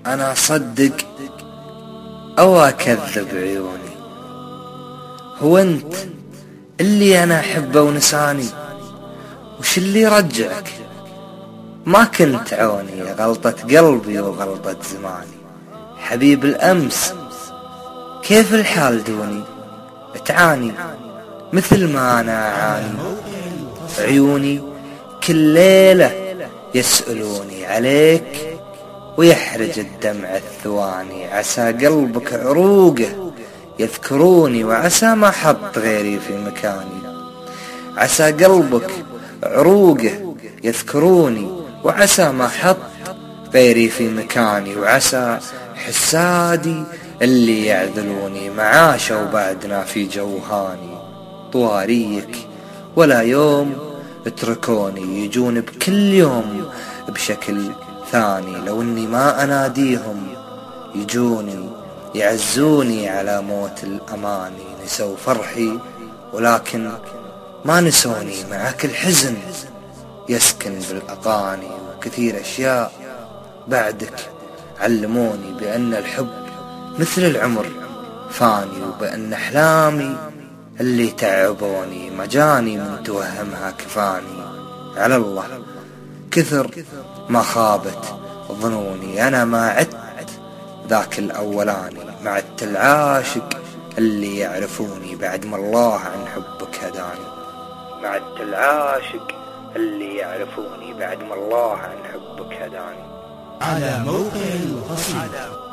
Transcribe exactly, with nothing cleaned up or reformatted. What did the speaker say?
أنا أصدق أو أكذب عيوني؟ هو أنت اللي أنا أحبه ونساني؟ وش اللي رجعك؟ ما كنت عوني، غلطة قلبي وغلطة زماني. حبيب الأمس كيف الحال دوني؟ تعاني مثل ما أنا أعاني. عيوني كل ليلة يسألوني عليك ويحرج الدمع الثواني. عسى قلبك عروقه يذكروني وعسى ما حط غيري في مكاني. عسى قلبك عروقه يذكروني وعسى ما حط غيري في مكاني. وعسى حسادي اللي يعذلوني معاشوا بعدنا في جوهاني. طواريك ولا يوم اتركوني، يجون بكل يوم بشكل ثاني. لو اني ما اناديهم يجوني يعزوني على موت الاماني. نسوا فرحي ولكن ما نسوني، مع كل حزن يسكن بالاغاني. وكثير اشياء بعدك علموني بان الحب مثل العمر فاني، وبان احلامي اللي تعبوني مجاني من توهمها كفاني. على الله كثر ما خابت ظنوني، أنا ما عدت ذاك الأولاني. معدت العاشق اللي يعرفوني بعد ما الله عن حبك هداني. معدت العاشق اللي يعرفوني بعد ما الله عن حبك هداني. على موقع القصيدة.